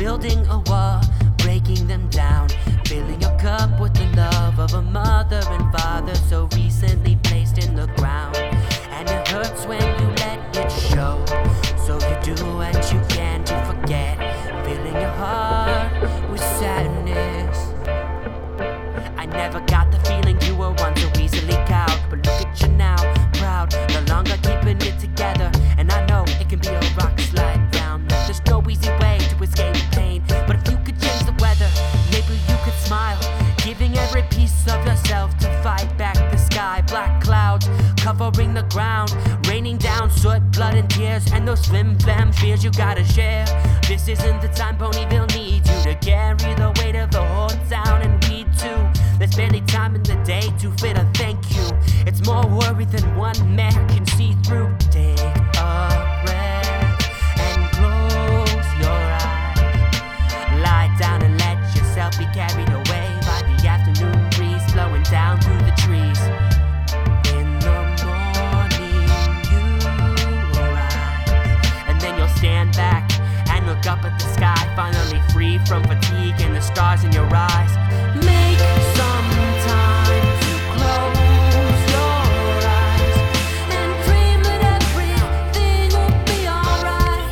building a wall, breaking them down, filling your cup with the love of a mother and father so recently placed in the ground. And it hurts when you let it show, so you do what you can to forget, filling your heart with sadness. I never got the feeling you were once so easily cowed, but look at you now, proud, no longer keeping it together. And I know it can be a rock slide down, that there's no easy way to escape pain. But if you could change the weather, maybe you could smile, giving every piece of yourself to fight back the sky. Black clouds covering the ground, raining down soot, blood and tears, and those flim flam fears you gotta share. This isn't the time Ponyville needs you to carry the weight of the whole town, and we too. There's barely time in the day to fit a thank you. It's more worry than one man can see through. Take a breath and close your eyes. Lie down and let yourself be carried away by the afternoon breeze blowing down through the trees. In the morning you arise, and then you'll stand back and look up at the sky, finally free from fatigue and the stars in your eyes. Make some time to close your eyes and dream that everything will be alright.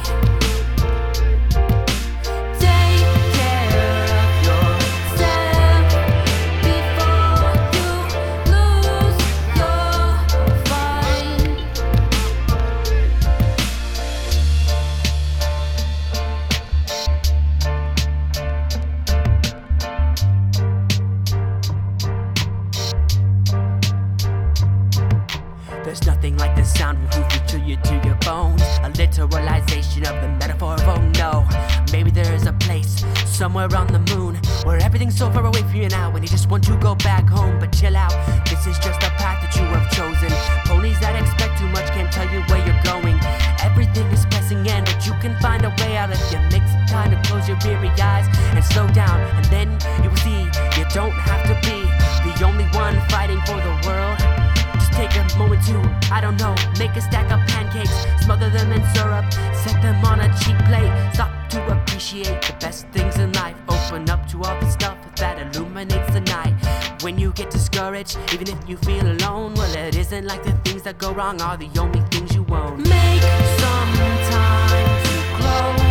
Take care of yourself before you lose your fight. There's nothing like the sound of who to you to your bones, a literalization of the metaphor of oh no. Maybe there is a place somewhere on the moon where everything's so far away from you now and you just want to go back home. But chill out, this is just a path that you have chosen. Ponies that expect too much can't tell you where you're going. Everything is pressing in, but you can find a way out if you make some time to close your weary eyes and slow down, and then you will see you don't have to be the only one fighting for the world. Take a moment to, I don't know, make a stack of pancakes, smother them in syrup, set them on a cheap plate. Stop to appreciate the best things in life. Open up to all the stuff that illuminates the night. When you get discouraged, even if you feel alone, well, it isn't like the things that go wrong are the only things you own. Make some time to close